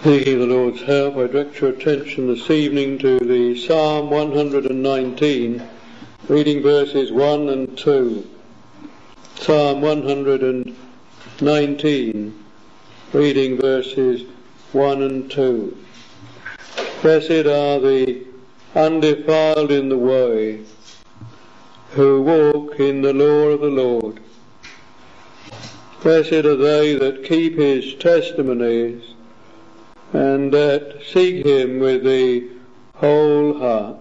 The Lord's help, I direct your attention this evening to the Psalm 119, reading verses 1 and 2. Psalm 119, reading verses 1 and 2. Blessed are the undefiled in the way, who walk in the law of the Lord. Blessed are they that keep his testimonies, and that seek him with the whole heart.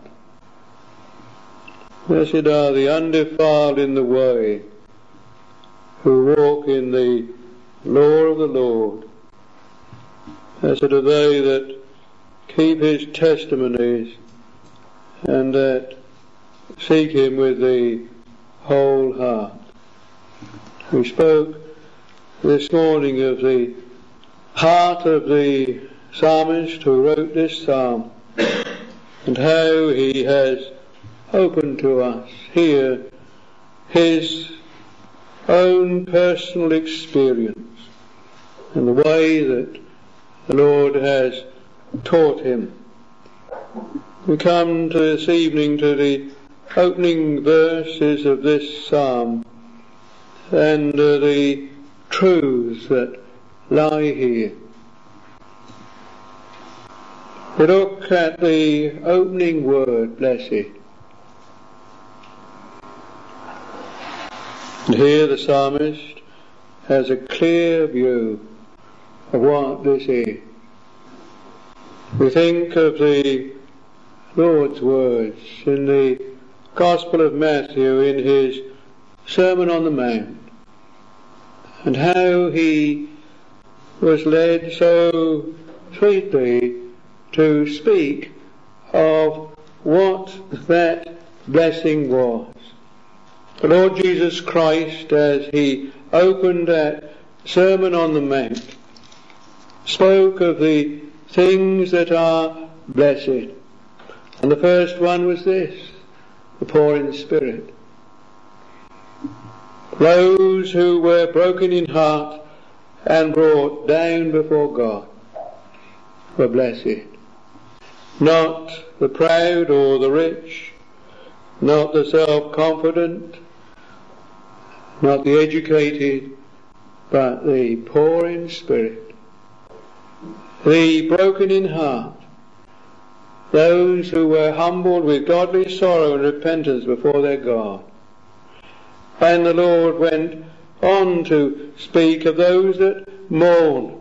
Blessed are the undefiled in the way, who walk in the law of the Lord. Blessed are they that keep his testimonies, and that seek him with the whole heart. We spoke this morning of the heart of the psalmist who wrote this psalm, and how he has opened to us here his own personal experience and the way that the Lord has taught him. We come to this evening to the opening verses of this psalm and the truths that lie here. We look at the opening word, blessed. And here the psalmist has a clear view of what this is. We think of the Lord's words in the Gospel of Matthew in his Sermon on the Mount, and how he was led so sweetly to speak of what that blessing was. The Lord Jesus Christ, as he opened that Sermon on the Mount, spoke of the things that are blessed. And the first one was this: the poor in spirit. Those who were broken in heart and brought down before God were blessed. Not the proud or the rich, not the self-confident, not the educated, but the poor in spirit, the broken in heart, those who were humbled with godly sorrow and repentance before their God. And the Lord went on to speak of those that mourn.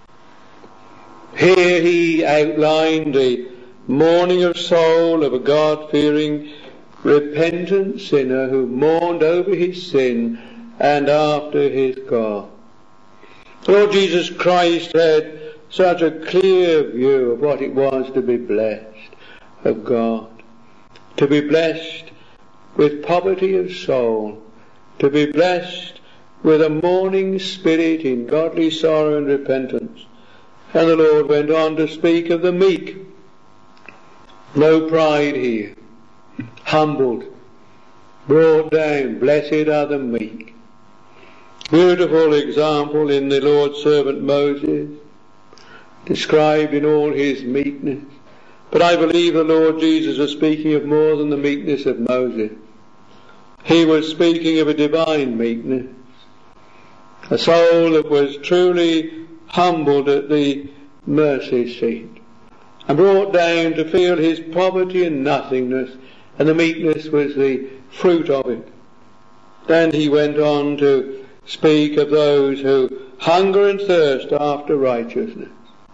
Here he outlined the mourning of soul of a God-fearing, repentant sinner who mourned over his sin and after his God. Lord Jesus Christ had such a clear view of what it was to be blessed of God, to be blessed with poverty of soul, to be blessed with a mourning spirit in godly sorrow and repentance. And the Lord went on to speak of the meek. No pride here. Humbled, brought down, blessed are the meek. Beautiful example in the Lord's servant Moses, described in all his meekness. But I believe the Lord Jesus was speaking of more than the meekness of Moses. He was speaking of a divine meekness, a soul that was truly humbled at the mercy seat and brought down to feel his poverty and nothingness, and the meekness was the fruit of it. Then he went on to speak of those who hunger and thirst after righteousness.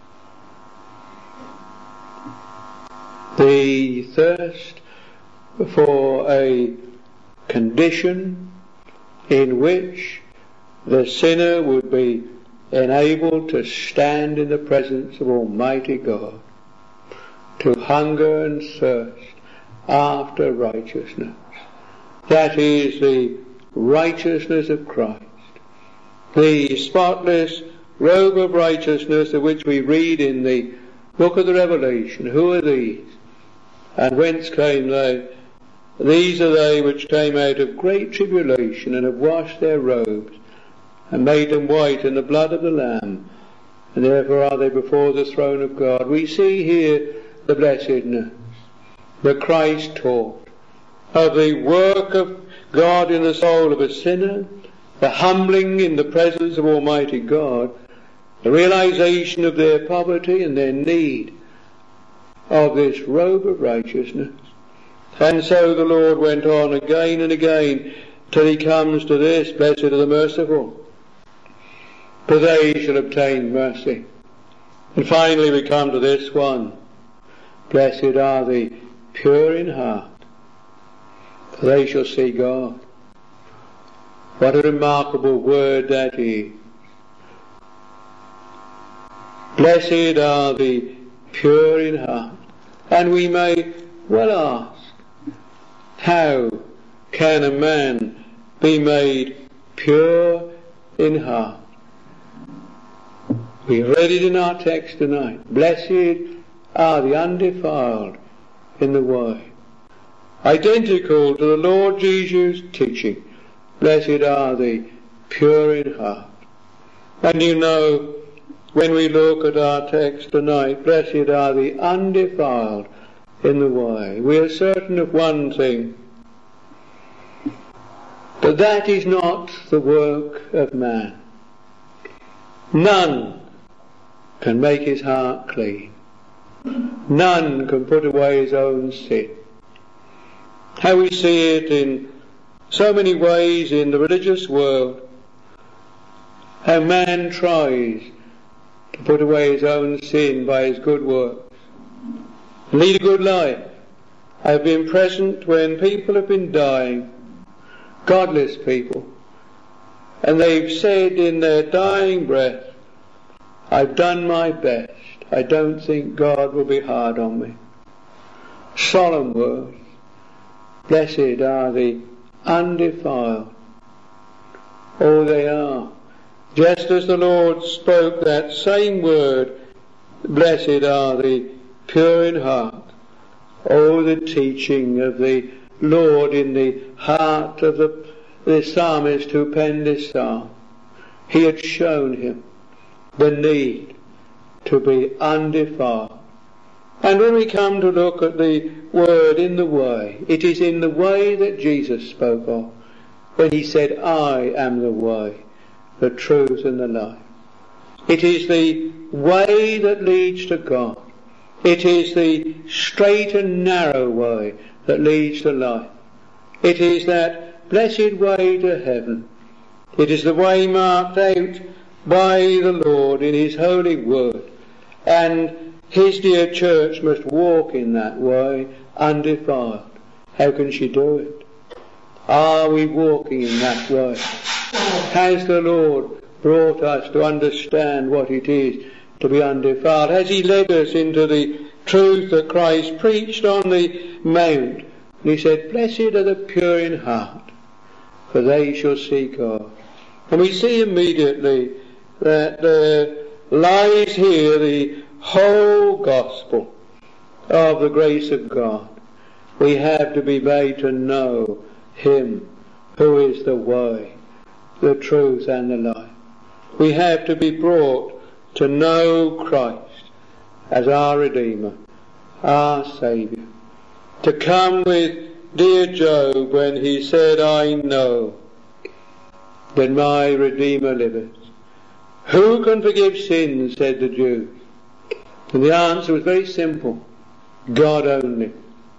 The thirst for a condition in which the sinner would be enabled to stand in the presence of Almighty God, to hunger and thirst after righteousness. That is the righteousness of Christ, the spotless robe of righteousness of which we read in the book of the Revelation. Who are these? And whence came they? These are they which came out of great tribulation and have washed their robes and made them white in the blood of the Lamb. and therefore are they before the throne of God. We see here the blessedness that Christ taught of the work of God in the soul of a sinner, the humbling in the presence of Almighty God, the realization of their poverty and their need of this robe of righteousness. And so the Lord went on again and again till he comes to this, blessed are the merciful, for they shall obtain mercy. And finally we come to this one, blessed are the pure in heart, for they shall see God. What a remarkable word that is. Blessed are the pure in heart. And we may well ask, how can a man be made pure in heart? We read it in our text tonight. Blessed are the undefiled in the way. Identical to the Lord Jesus' teaching. Blessed are the pure in heart. And you know, when we look at our text tonight, blessed are the undefiled in the way, we are certain of one thing, but that is not the work of man. None can make his heart clean. None can put away his own sin. How we see it in so many ways in the religious world, how man tries to put away his own sin by his good works, lead a good life. I have been present when people have been dying, godless people, and they've said in their dying breath, I've done my best. I don't think God will be hard on me. Solemn words. Blessed are the undefiled. Oh, they are. Just as the Lord spoke that same word, blessed are the pure in heart. Oh, the teaching of the Lord in the heart of the psalmist who penned this psalm. He had shown him the need to be undefiled. And when we come to look at the word in the way, it is in the way that Jesus spoke of when he said, I am the way, the truth and the life. It is the way that leads to God. It is the straight and narrow way that leads to life. It is that blessed way to heaven. It is the way marked out by the Lord in his holy word. And his dear church must walk in that way undefiled. How can she do it? Are we walking in that way? Has the Lord brought us to understand what it is to be undefiled? Has he led us into the truth that Christ preached on the mount? And he said, blessed are the pure in heart, for they shall see God. And we see immediately that there lies here the whole gospel of the grace of God. We have to be made to know him who is the way, the truth and the life. We have to be brought to know Christ as our Redeemer, our Saviour. To come with dear Job when he said, I know that my Redeemer liveth. Who can forgive sins, said the Jews. And the answer was very simple, God only.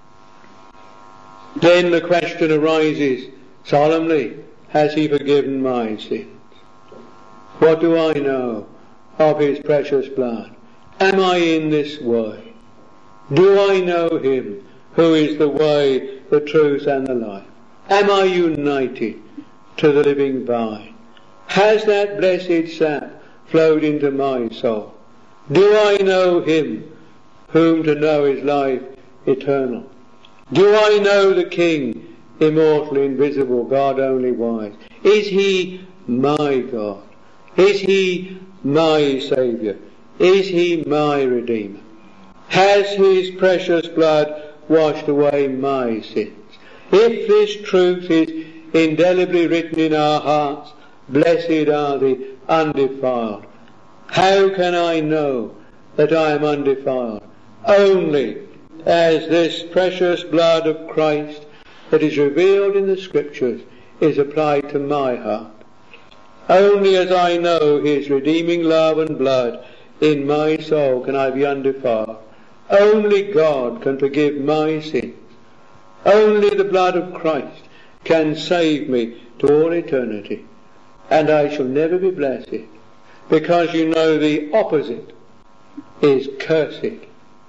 Then the question arises solemnly, has he forgiven my sins? What do I know of his precious blood? Am I in this way? Do I know him who is the way, the truth and the life? Am I united to the living vine? Has that blessed sap flowed into my soul? Do I know him whom to know is life eternal? Do I know the King, immortal, invisible, God only wise? Is he my God? Is he my Saviour? Is he my Redeemer? Has his precious blood washed away my sins? If this truth is indelibly written in our hearts, blessed are the undefiled. How can I know that I am undefiled? Only as this precious blood of Christ that is revealed in the Scriptures is applied to my heart. Only as I know his redeeming love and blood in my soul can I be undefiled. Only God can forgive my sins. Only the blood of Christ can save me to all eternity. And I shall never be blessed, because you know the opposite is cursed.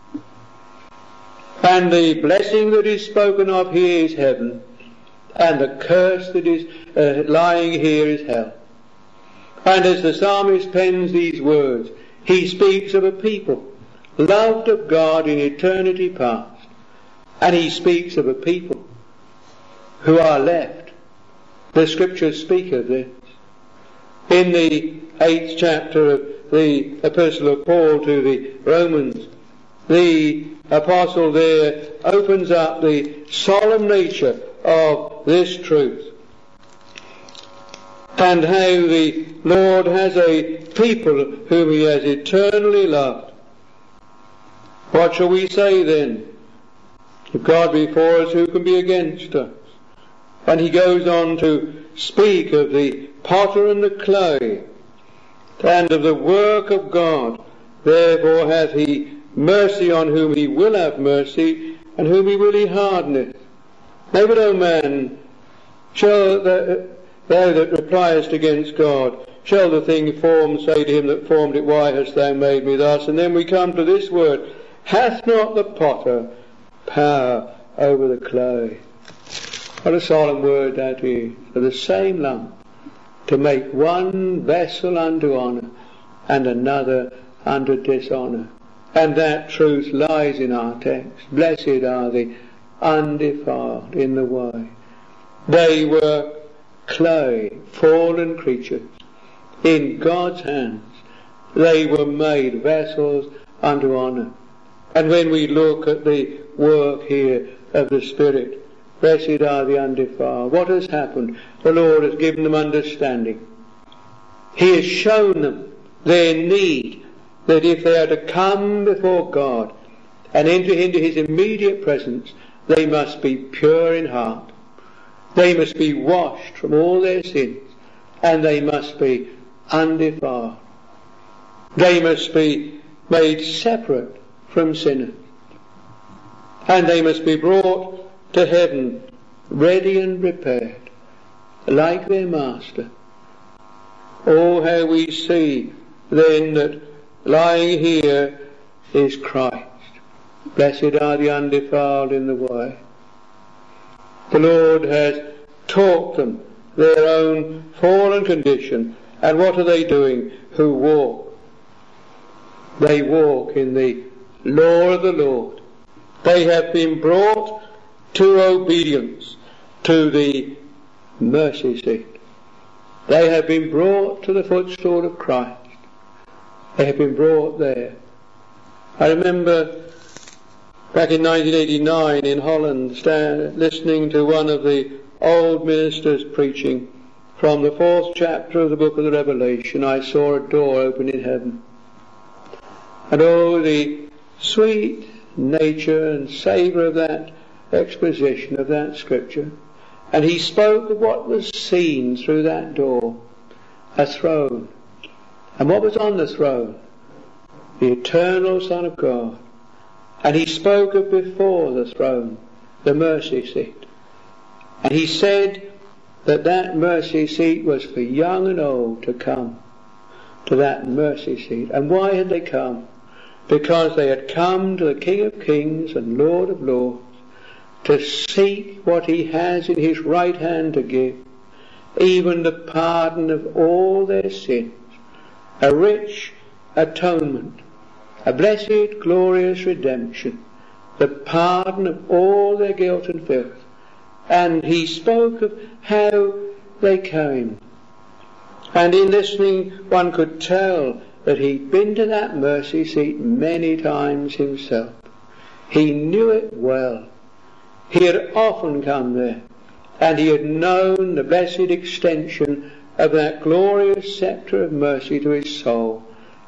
And the blessing that is spoken of here is heaven, and the curse that is lying here is hell. And as the psalmist pens these words, he speaks of a people loved of God in eternity past, and he speaks of a people who are left. The Scriptures speak of this. In the 8th chapter of the Epistle of Paul to the Romans, the Apostle there opens up the solemn nature of this truth, and how the Lord has a people whom he has eternally loved. What shall we say then? If God be for us, who can be against us? And he goes on to speak of the potter and the clay, and of the work of God. Therefore hath he mercy on whom he will have mercy, and whom he will he hardeneth. Now but, O man, shall thou that repliest against God, shall the thing formed say to him that formed it, why hast thou made me thus? And then we come to this word, hath not the potter power over the clay? What a solemn word that is. For the same lump, to make one vessel unto honour and another unto dishonour. And that truth lies in our text. Blessed are the undefiled in the way. They were clay, fallen creatures in God's hands. They were made vessels unto honour. And when we look at the work here of the Spirit, blessed are the undefiled. What has happened? The Lord has given them understanding. He has shown them their need, that if they are to come before God and enter into his immediate presence, they must be pure in heart. They must be washed from all their sins, and they must be undefiled. They must be made separate from sinners, and they must be brought to heaven ready and prepared, like their Master. Oh, how we see then that lying here is Christ. Blessed are the undefiled in the way. The Lord has taught them their own fallen condition, and what are they doing who walk? They walk in the law of the Lord. They have been brought to obedience, to the mercy seat. They have been brought to the footstool of Christ. They have been brought there. I remember back in 1989 in Holland, listening to one of the old ministers preaching from the 4th chapter of the book of the Revelation. I saw a door open in heaven. And oh, the sweet nature and savour of that exposition of that scripture. And he spoke of what was seen through that door, a throne. And what was on the throne? The eternal Son of God. And he spoke of before the throne, the mercy seat. And he said that that mercy seat was for young and old to come to that mercy seat. And why had they come? Because they had come to the King of Kings and Lord of Lords to seek what he has in his right hand to give, even the pardon of all their sins, a rich atonement, a blessed, glorious redemption, the pardon of all their guilt and filth. And he spoke of how they came. And in listening, one could tell that he'd been to that mercy seat many times himself. He knew it well. He had often come there, and he had known the blessed extension of that glorious sceptre of mercy to his soul.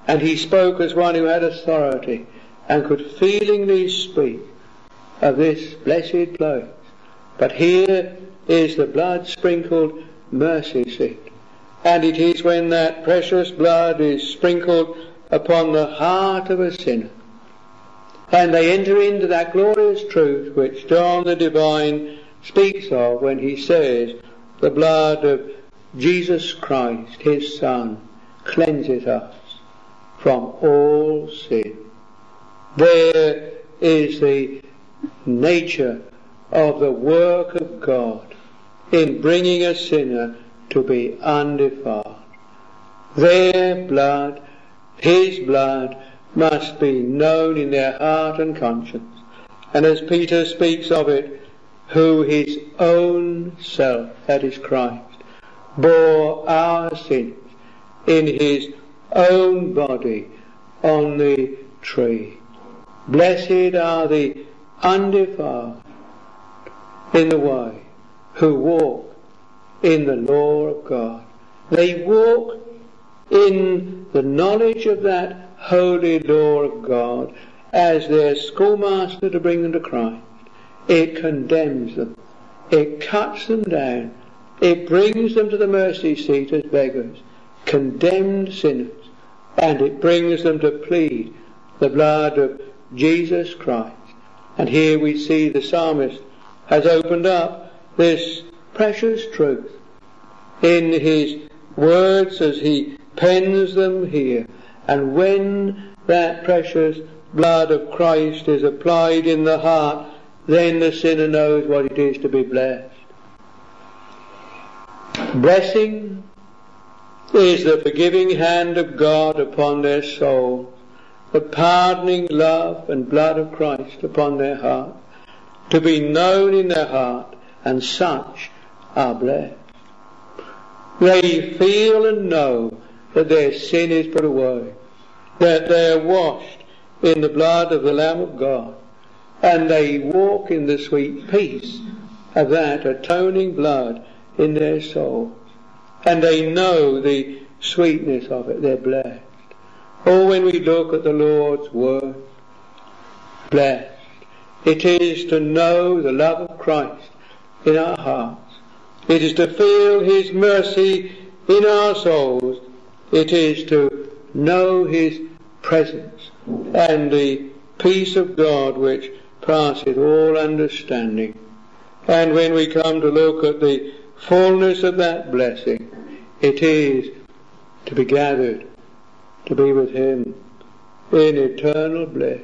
and he spoke as one who had authority and could feelingly speak of this blessed place. But here is the blood-sprinkled mercy seat, and it is when that precious blood is sprinkled upon the heart of a sinner, and they enter into that glorious truth which John the Divine speaks of when he says, the blood of Jesus Christ, his Son, cleanseth us from all sin. There is the nature of the work of God in bringing a sinner to be undefiled. Their blood, his blood, must be known in their heart and conscience. And as Peter speaks of it, who his own self, that is Christ, bore our sins in his own body on the tree. Blessed are the undefiled in the way, who walk in the law of God. They walk in the knowledge of that holy law of God as their schoolmaster to bring them to Christ. It condemns them. It cuts them down. It brings them to the mercy seat as beggars, condemned sinners, and it brings them to plead the blood of Jesus Christ. And here we see the psalmist has opened up this precious truth in his words as he pens them here. And when that precious blood of Christ is applied in the heart, then the sinner knows what it is to be blessed. Blessing is the forgiving hand of God upon their soul, the pardoning love and blood of Christ upon their heart, to be known in their heart, and such are blessed. They feel and know that their sin is put away, that they are washed in the blood of the Lamb of God, and they walk in the sweet peace of that atoning blood in their souls, and they know the sweetness of it. They're blessed. Oh, when we look at the Lord's word, blessed. It is to know the love of Christ in our hearts. It is to feel his mercy in our souls. It is to know his presence and the peace of God which passeth all understanding. And when we come to look at the fullness of that blessing, it is to be gathered to be with him in eternal bliss,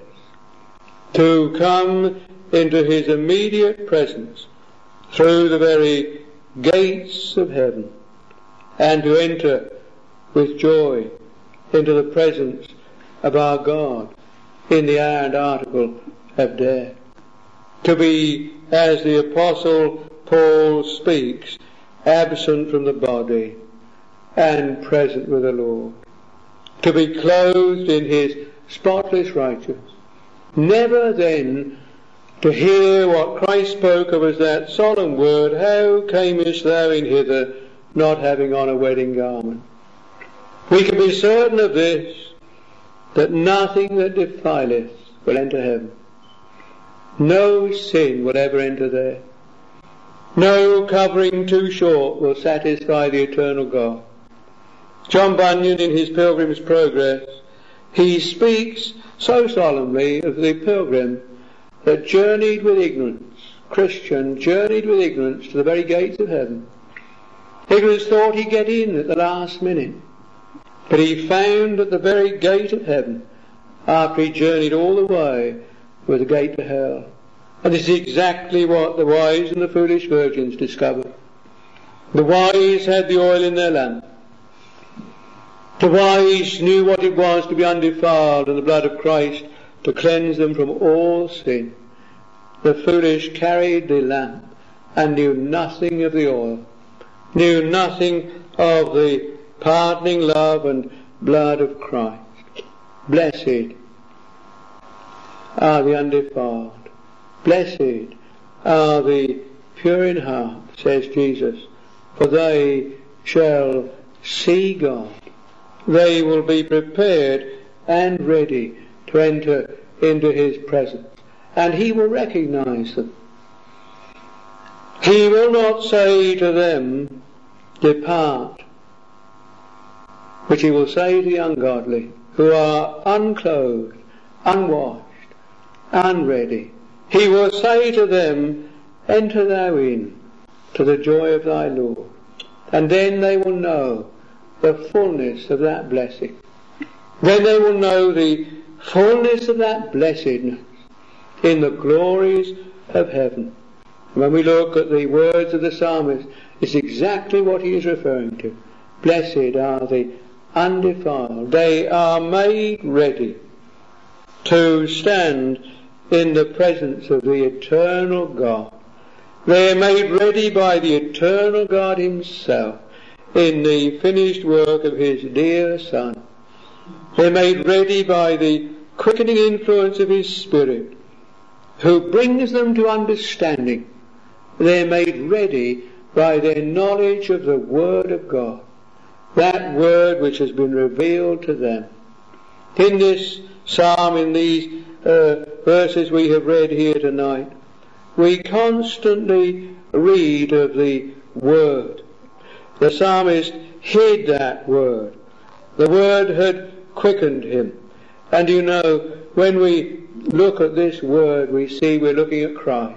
to come into his immediate presence through the very gates of heaven, and to enter with joy into the presence of our God in the hour and article of death. To be, as the Apostle Paul speaks, absent from the body and present with the Lord. To be clothed in his spotless righteousness. Never then to hear what Christ spoke of as that solemn word, how camest thou in hither, not having on a wedding garment? We can be certain of this, that nothing that defileth will enter heaven. No sin will ever enter there. No covering too short will satisfy the eternal God. John Bunyan, in his Pilgrim's Progress, he speaks so solemnly of the pilgrim that journeyed with ignorance, Christian, journeyed with ignorance to the very gates of heaven. Ignorance thought he'd get in at the last minute, but he found at the very gate of heaven, after he journeyed all the way, was the gate to hell. And this is exactly what the wise and the foolish virgins discovered. The wise had the oil in their lamp. The wise knew what it was to be undefiled and the blood of Christ to cleanse them from all sin. The foolish carried the lamp and knew nothing of the oil, knew nothing of the pardoning love and blood of Christ. Blessed are the undefiled. Blessed are the pure in heart, says Jesus, for they shall see God. They will be prepared and ready to enter into his presence. And he will recognize them. He will not say to them, depart, which he will say to the ungodly, who are unclothed, unwashed, unready. He will say to them, enter thou in to the joy of thy Lord. And then they will know the fullness of that blessing. Then they will know the fullness of that blessedness in the glories of heaven. When we look at the words of the psalmist, it's exactly what he is referring to. Blessed are the undefiled. They are made ready to stand in the presence of the eternal God. They are made ready by the eternal God himself in the finished work of his dear Son. They are made ready by the quickening influence of his Spirit, who brings them to understanding. They are made ready by their knowledge of the Word of God, that Word which has been revealed to them. In this psalm, in these verses we have read here tonight, we constantly read of the Word. The psalmist hid that Word. The Word had quickened him. And you know, when we look at this Word, we see we're looking at Christ.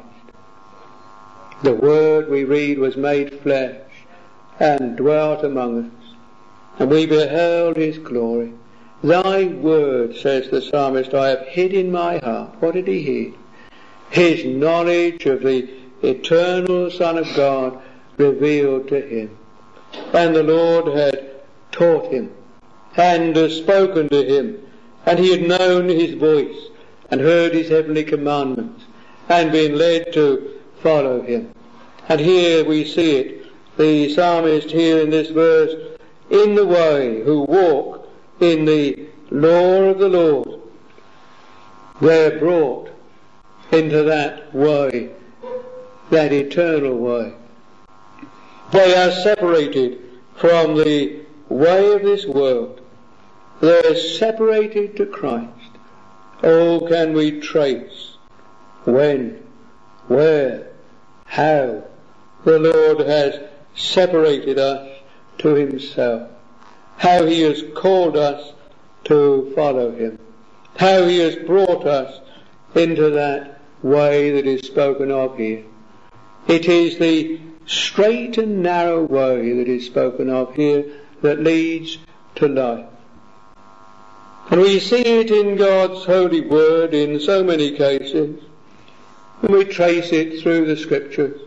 The Word, we read, was made flesh and dwelt among us, and we beheld his glory. Thy Word, says the psalmist, I have hid in my heart. What did he hid? His knowledge of the eternal Son of God revealed to him. And the Lord had taught him and spoken to him, and he had known his voice and heard his heavenly commandments and been led to follow him. And here we see it, the psalmist here in this verse, in the way, who walk in the law of the Lord. They're brought into that way, that eternal way. They are separated from the way of this world. They're separated to Christ. Oh, can we trace when, where, how the Lord has separated us to himself, how he has called us to follow him, how he has brought us into that way that is spoken of here. It is the straight and narrow way that is spoken of here that leads to life. And we see it in God's holy word in so many cases, and we trace it through the scriptures.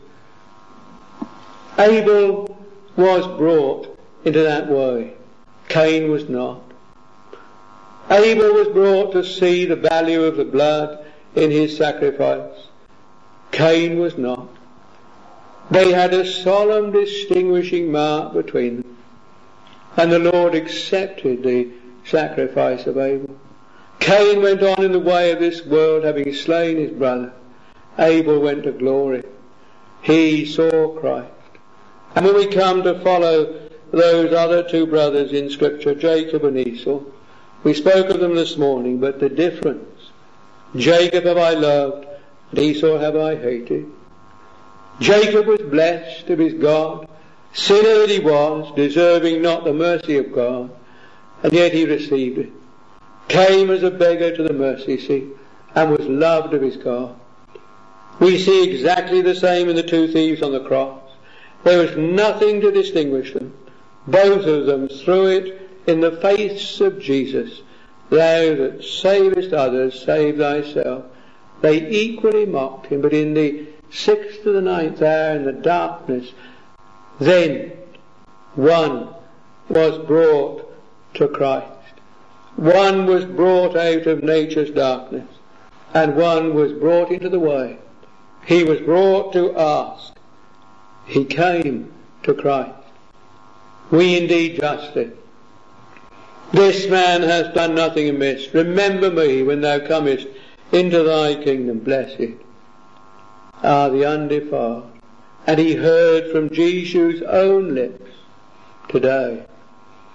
Abel was brought into that way. Cain was not. Abel was brought to see the value of the blood in his sacrifice. Cain was not. They had a solemn distinguishing mark between them, and the Lord accepted the sacrifice of Abel. Cain went on in the way of this world, having slain his brother. Abel went to glory. He saw Christ. And when we come to follow those other two brothers in Scripture, Jacob and Esau, we spoke of them this morning, but the difference, Jacob have I loved, and Esau have I hated. Jacob was blessed of his God, sinner that he was, deserving not the mercy of God, and yet he received it. Came as a beggar to the mercy seat, and was loved of his God. We see exactly the same in the two thieves on the cross. There was nothing to distinguish them. Both of them threw it in the face of Jesus. Thou that savest others, save thyself. They equally mocked him, but in the 6th to the 9th hour in the darkness, then one was brought to Christ. One was brought out of nature's darkness, and one was brought into the way. He was brought to ask. He came to Christ. We indeed justly. This man has done nothing amiss. Remember me when thou comest into thy kingdom. Blessed are the undefiled. And he heard from Jesus' own lips today,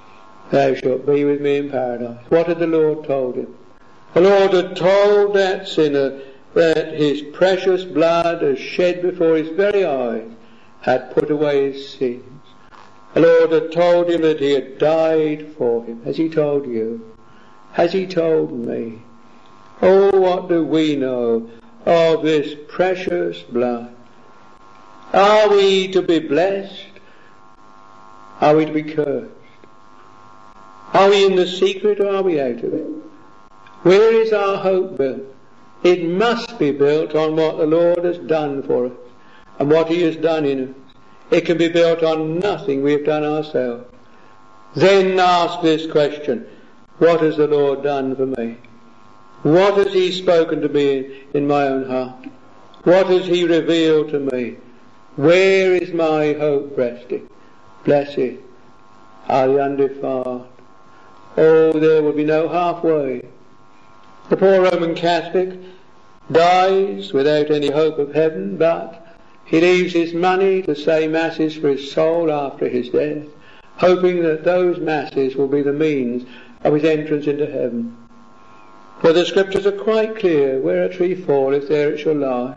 thou shalt be with me in paradise. What had the Lord told him? The Lord had told that sinner that his precious blood, as shed before his very eyes, had put away his sins. The Lord had told him that he had died for him. Has he told you? Has he told me? Oh, what do we know of this precious blood? Are we to be blessed? Are we to be cursed? Are we in the secret or are we out of it? Where is our hope built? It must be built on what the Lord has done for us and what he has done in us. It can be built on nothing we have done ourselves. Then ask this question: what has the Lord done for me? What has he spoken to me in my own heart? What has he revealed to me? Where is my hope resting? Blessed are the undefiled. Oh, there will be no halfway. The poor Roman Catholic dies without any hope of heaven, but he leaves his money to say masses for his soul after his death, hoping that those masses will be the means of his entrance into heaven. For the scriptures are quite clear: where a tree falleth, there it shall lie.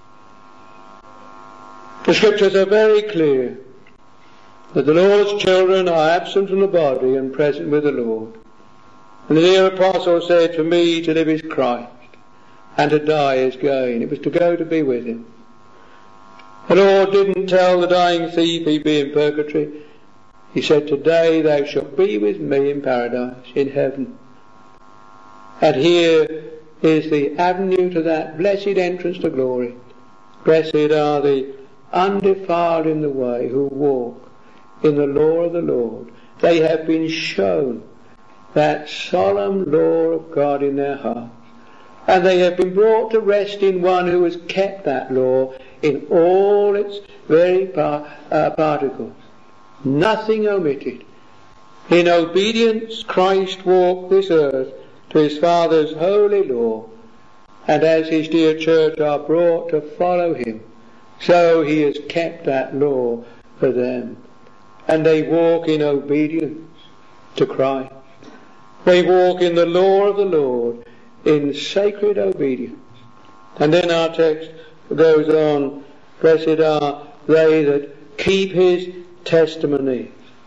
The scriptures are very clear that the Lord's children are absent from the body and present with the Lord. And the dear apostle said, for me to live is Christ, and to die is gain. It was to go to be with him. The Lord didn't tell the dying thief he'd be in purgatory. He said, today thou shalt be with me in paradise, in heaven. And here is the avenue to that blessed entrance to glory. Blessed are the undefiled in the way, who walk in the law of the Lord. They have been shown that solemn law of God in their hearts, and they have been brought to rest in one who has kept that law in all its very particles, nothing omitted. In obedience Christ walked this earth to his Father's holy law, and as his dear church are brought to follow him, so he has kept that law for them, and they walk in obedience to Christ. They walk in the law of the Lord in sacred obedience. And then our text goes on, blessed are they that keep his testimonies.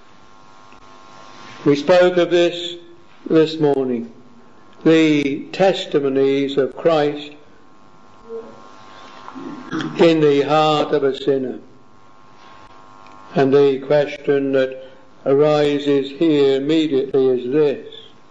We spoke of this morning, the testimonies of Christ in the heart of a sinner. And the question that arises here immediately is this: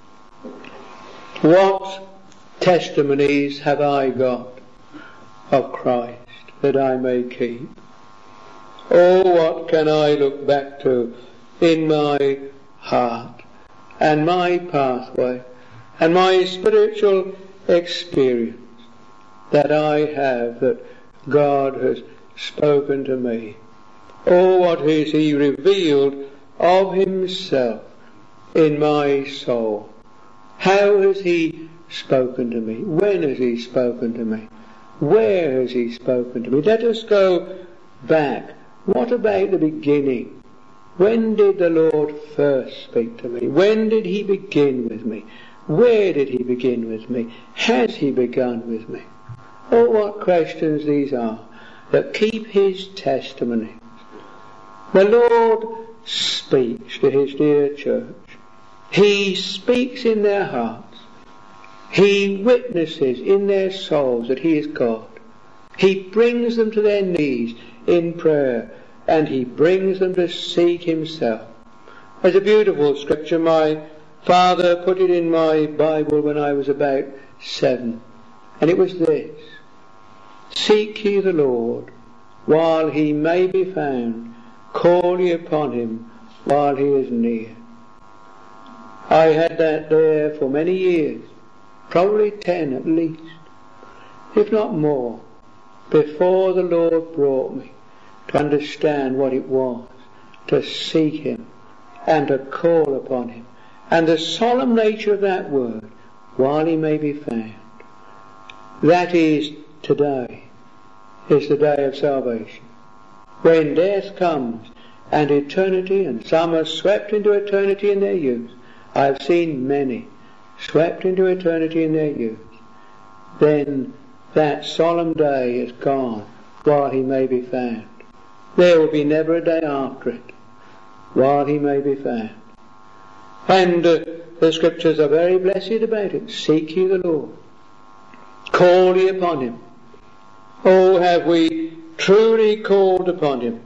what testimonies have I got of Christ that I may keep? Oh, what can I look back to in my heart and my pathway and my spiritual experience that I have, that God has spoken to me? Oh, what has he revealed of himself in my soul? How has he spoken to me? When has he spoken to me? Where has he spoken to me? Let us go back. What about the beginning? When did the Lord first speak to me? When did he begin with me? Where did he begin with me? Has he begun with me? Oh, what questions these are that keep his testimony. The Lord speaks to his dear church. He speaks in their hearts. He witnesses in their souls that he is God. He brings them to their knees in prayer, and he brings them to seek himself. There's a beautiful scripture. My father put it in my Bible when I was about 7, and it was this: seek ye the Lord while he may be found, call ye upon him while he is near. I had that there for many years, probably 10 at least, if not more, before the Lord brought me to understand what it was to seek him and to call upon him, and the solemn nature of that word, while he may be found. That is, today is the day of salvation, when death comes and eternity, and some are swept into eternity in their youth. I have seen many swept into eternity in their youth. Then that solemn day is gone while he may be found. There will be never a day after it while he may be found. And the scriptures are very blessed about it. Seek ye the Lord. Call ye upon him. Oh, have we truly called upon him?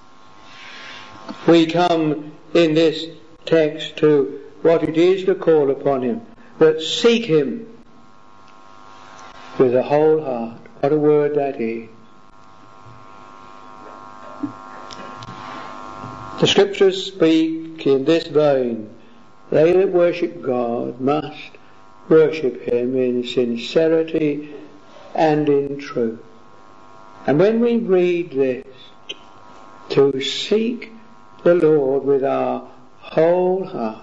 We come in this text to what it is to call upon him, but seek him with a whole heart. What a word that is. The scriptures speak in this vein. They that worship God must worship him in sincerity and in truth. And when we read this, to seek the Lord with our whole heart,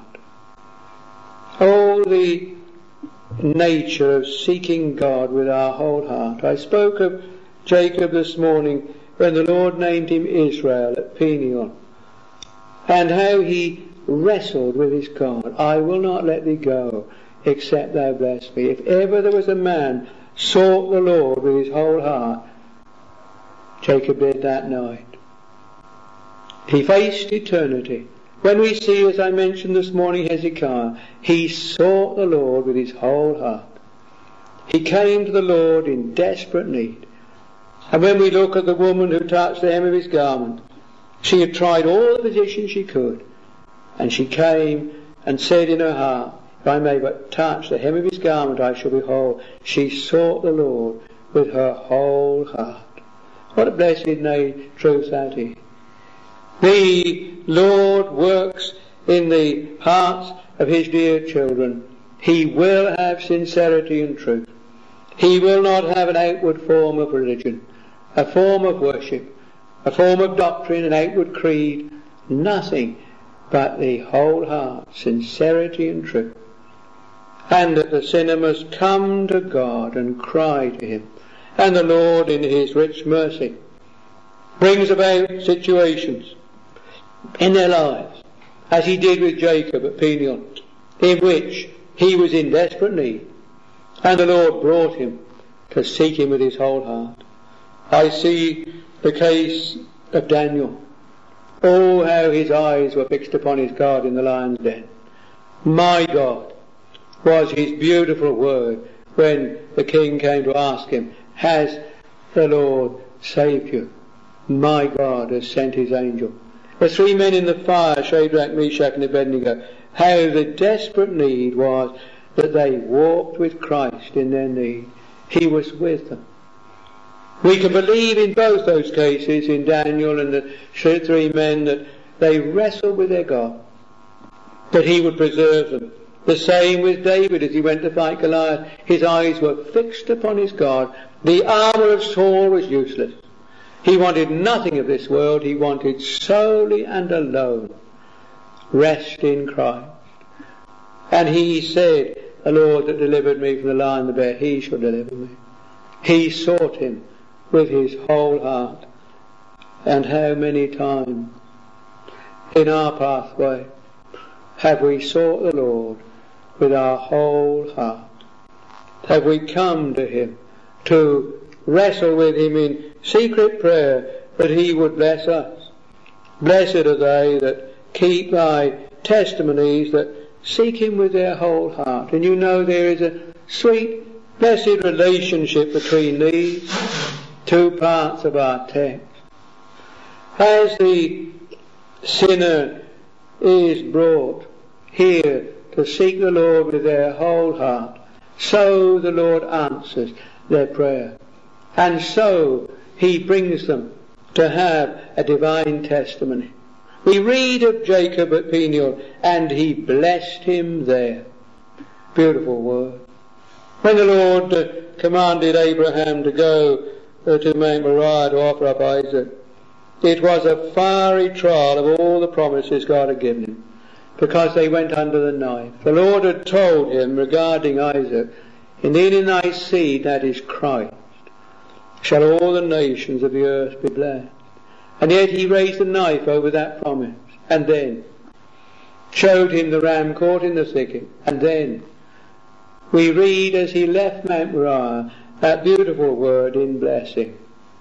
oh, the nature of seeking God with our whole heart. I spoke of Jacob this morning when the Lord named him Israel at Peniel, and how he wrestled with his God. I will not let thee go except thou bless me. If ever there was a man sought the Lord with his whole heart, Jacob did that night. He faced eternity. When we see, as I mentioned this morning, Hezekiah, he sought the Lord with his whole heart. He came to the Lord in desperate need. And when we look at the woman who touched the hem of his garment, she had tried all the physicians she could, and she came and said in her heart, if I may but touch the hem of his garment, I shall be whole. She sought the Lord with her whole heart. What a blessed truth that is. The Lord works in the hearts of his dear children. He will have sincerity and truth. He will not have an outward form of religion, a form of worship, a form of doctrine, an outward creed. Nothing but the whole heart, sincerity and truth. And that the sinner must come to God and cry to him. And the Lord, in his rich mercy, brings about situations in their lives, as he did with Jacob at Peniel, in which he was in desperate need, and the Lord brought him to seek him with his whole heart. I see the case of Daniel. Oh, how his eyes were fixed upon his God in the lion's den. My God was his beautiful word when the king came to ask him, has the Lord saved you? My God has sent his angel. The three men in the fire, Shadrach, Meshach and Abednego, how the desperate need was that they walked with Christ in their need. He was with them. We can believe in both those cases, in Daniel and the three men, that they wrestled with their God, that he would preserve them. The same with David as he went to fight Goliath. His eyes were fixed upon his God. The armour of Saul was useless. He wanted nothing of this world. He wanted solely and alone rest in Christ. And he said, the Lord that delivered me from the lion and the bear, he shall deliver me. He sought him with his whole heart. And how many times in our pathway have we sought the Lord with our whole heart? Have we come to him to wrestle with him in secret prayer that he would bless us? Blessed are they that keep thy testimonies, that seek him with their whole heart. And you know there is a sweet, blessed relationship between these two parts of our text. As the sinner is brought here to seek the Lord with their whole heart, so the Lord answers their prayer. And so he brings them to have a divine testimony. We read of Jacob at Peniel, and he blessed him there. Beautiful word. When the Lord commanded Abraham to go to Mount Moriah to offer up Isaac, it was a fiery trial of all the promises God had given him, because they went under the knife. The Lord had told him regarding Isaac, indeed in thy seed, that is Christ, shall all the nations of the earth be blessed. And yet he raised a knife over that promise, and then showed him the ram caught in the thicket. And then we read, as he left Mount Moriah, that beautiful word in blessing: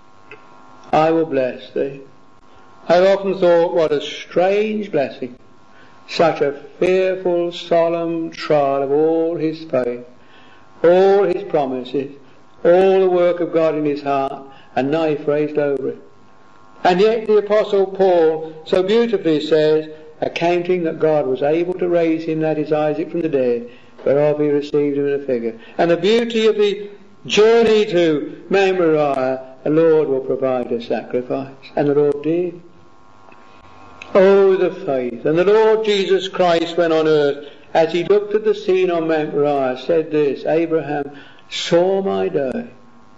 I will bless thee. I've often thought what a strange blessing, such a fearful, solemn trial of all his faith, all his promises, all the work of God in his heart, a knife raised over it. And yet the Apostle Paul so beautifully says, accounting that God was able to raise him, that is Isaac, from the dead, whereof he received him in a figure. And the beauty of the journey to Mount Moriah, the Lord will provide a sacrifice. And the Lord did. Oh, the faith. And the Lord Jesus Christ, when on earth, as he looked at the scene on Mount Moriah, said this: Abraham saw my day.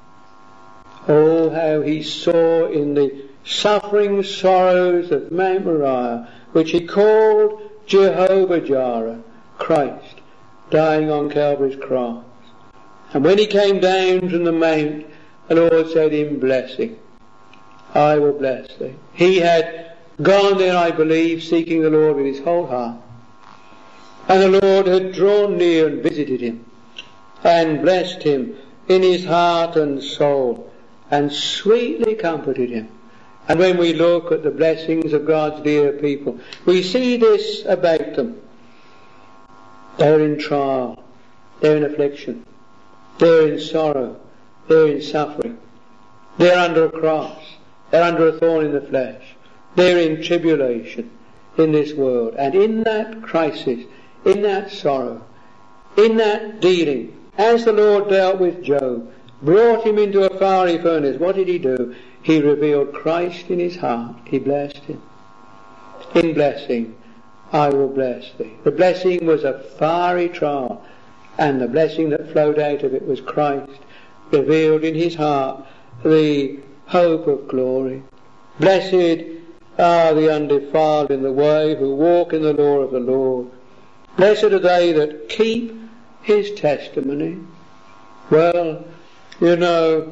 Oh, how he saw in the suffering sorrows of Mount Moriah, which he called Jehovah-Jireh, Christ, dying on Calvary's cross. And when he came down from the mount, the Lord said in blessing, I will bless thee. He had gone there, I believe, seeking the Lord with his whole heart. And the Lord had drawn near and visited him, and blessed him in his heart and soul, and sweetly comforted him. And when we look at the blessings of God's dear people, we see this about them. They're in trial, they're in affliction, they're in sorrow, they're in suffering, they're under a cross, they're under a thorn in the flesh, they're in tribulation in this world. And in that crisis, in that sorrow, in that dealing, as the Lord dealt with Job, brought him into a fiery furnace, what did he do? He revealed Christ in his heart. He blessed him. In blessing, I will bless thee. The blessing was a fiery trial, and the blessing that flowed out of it was Christ, revealed in his heart the hope of glory. Blessed are the undefiled in the way, who walk in the law of the Lord. Blessed are they that keep his testimony. Well, you know,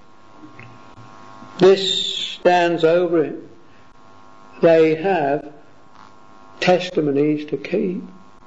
this stands over it. They have testimonies to keep.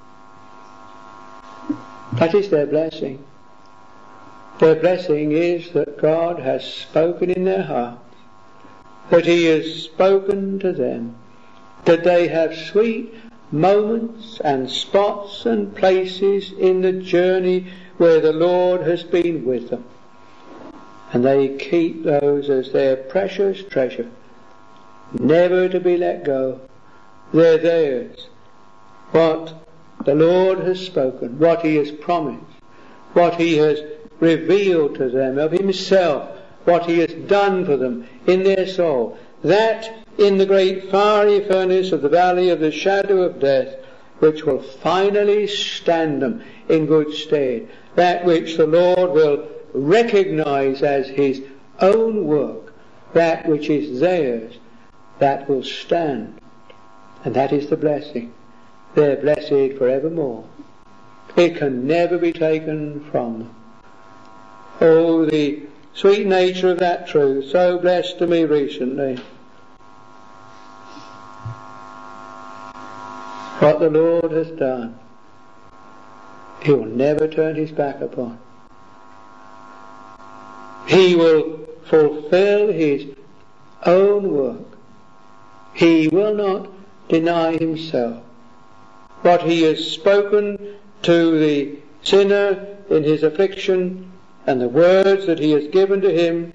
That is their blessing. Their blessing is that God has spoken in their hearts, that he has spoken to them, that they have sweet moments and spots and places in the journey where the Lord has been with them. And they keep those as their precious treasure, never to be let go. They're theirs. What the Lord has spoken, what he has promised, what he has revealed to them of himself, what he has done for them in their soul, that in the great fiery furnace of the valley of the shadow of death, which will finally stand them in good stead, that which the Lord will recognize as his own work, that which is theirs, that will stand. And that is the blessing. They're blessed forevermore. It can never be taken from them. Oh, the sweet nature of that truth, so blessed to me recently. What the Lord has done, he will never turn his back upon. He will fulfill his own work. He will not deny himself. What he has spoken to the sinner in his affliction, and the words that he has given to him,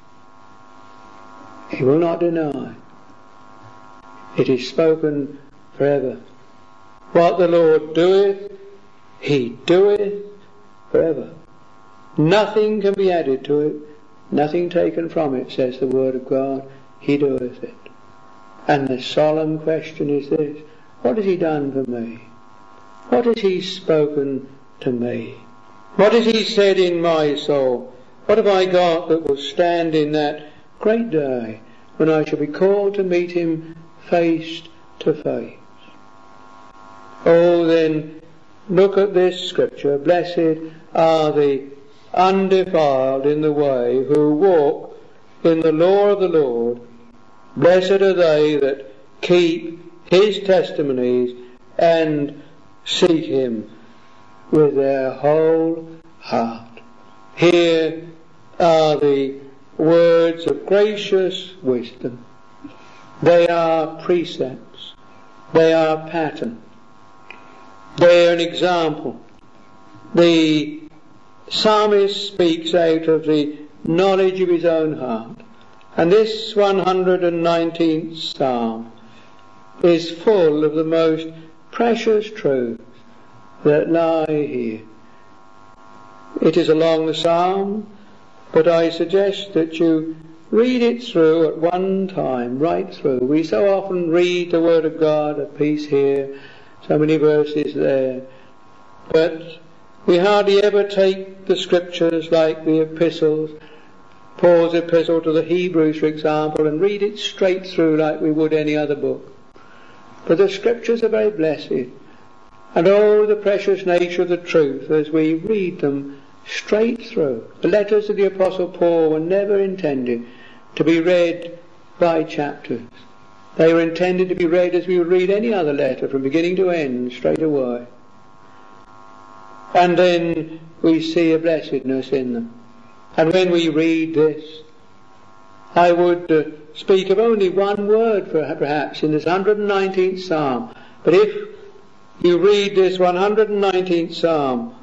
he will not deny. It is spoken forever. What the Lord doeth, he doeth forever. Nothing can be added to it, nothing taken from it, says the Word of God. He doeth it. And the solemn question is this: what has he done for me? What has he spoken to me? What has he said in my soul? What have I got that will stand in that great day when I shall be called to meet him face to face? Oh, then, look at this scripture. Blessed are the undefiled in the way, who walk in the law of the Lord, Blessed are they that keep his testimonies and seek him with their whole heart. Here are the words of gracious wisdom. They are precepts. They are pattern. They are an example. The psalmist speaks out of the knowledge of his own heart. And this 119th psalm is full of the most precious truths that lie here. It is a long psalm, but I suggest that you read it through at one time, right through. We so often read the Word of God, a piece here, so many verses there, but we hardly ever take the scriptures like the epistles, Paul's epistle to the Hebrews, for example, and read it straight through like we would any other book. But the scriptures are very blessed, and oh, the precious nature of the truth as we read them straight through. The letters of the Apostle Paul were never intended to be read by chapters. They were intended to be read as we would read any other letter, from beginning to end, straight away. And then we see a blessedness in them. And when we read this, I would speak of only one word perhaps in this 119th Psalm. But if you read this 119th Psalm,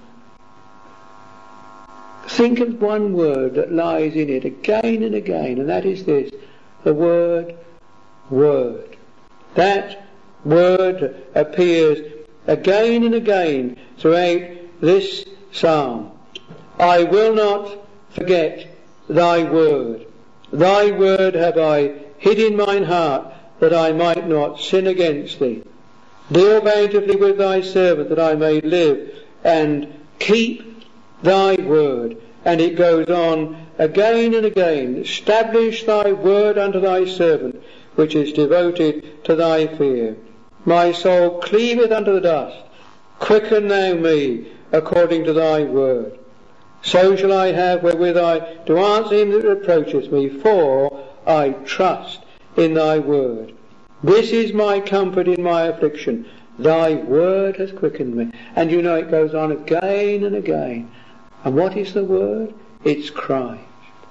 think of one word that lies in it again and again, and that is this, the word word. That word appears again and again throughout this psalm. I will not forget thy word. Thy word have I hid in mine heart, that I might not sin against thee. Deal bountifully with thy servant, that I may live and keep thy word. And it goes on again and again. Establish thy word unto thy servant, which is devoted to thy fear. My soul cleaveth unto the dust. Quicken thou me according to thy word. So shall I have wherewith I to answer him that reproacheth me, for I trust in thy word. This is my comfort in my affliction. Thy word has quickened me. And you know it goes on again and again. And what is the word? It's Christ.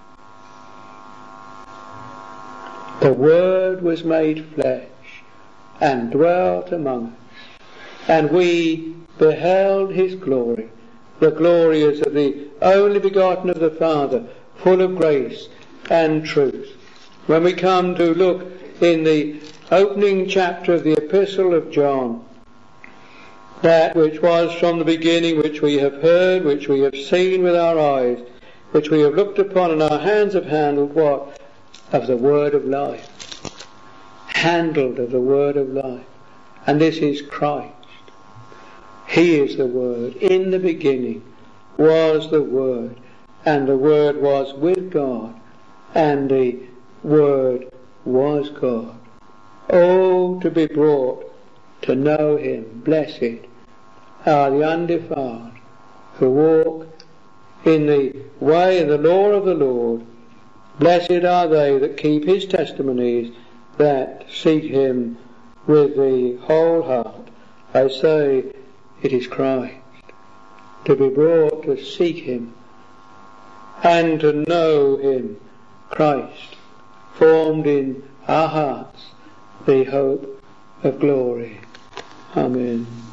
The Word was made flesh and dwelt among us, and we beheld his glory, the glory as of the only begotten of the Father, full of grace and truth. When we come to look in the opening chapter of the Epistle of John, that which was from the beginning, which we have heard, which we have seen with our eyes, which we have looked upon and our hands have handled, what? Of the word of life. Handled of the word of life. And this is Christ. He is the Word. In the beginning was the Word, and the Word was with God, and the Word was God. Oh, to be brought to know him. Blessed are the undefiled, who walk in the way and the law of the Lord. Blessed are they that keep his testimonies, that seek him with the whole heart. I say, it is Christ. To be brought to seek him and to know him, Christ, formed in our hearts the hope of glory. Amen.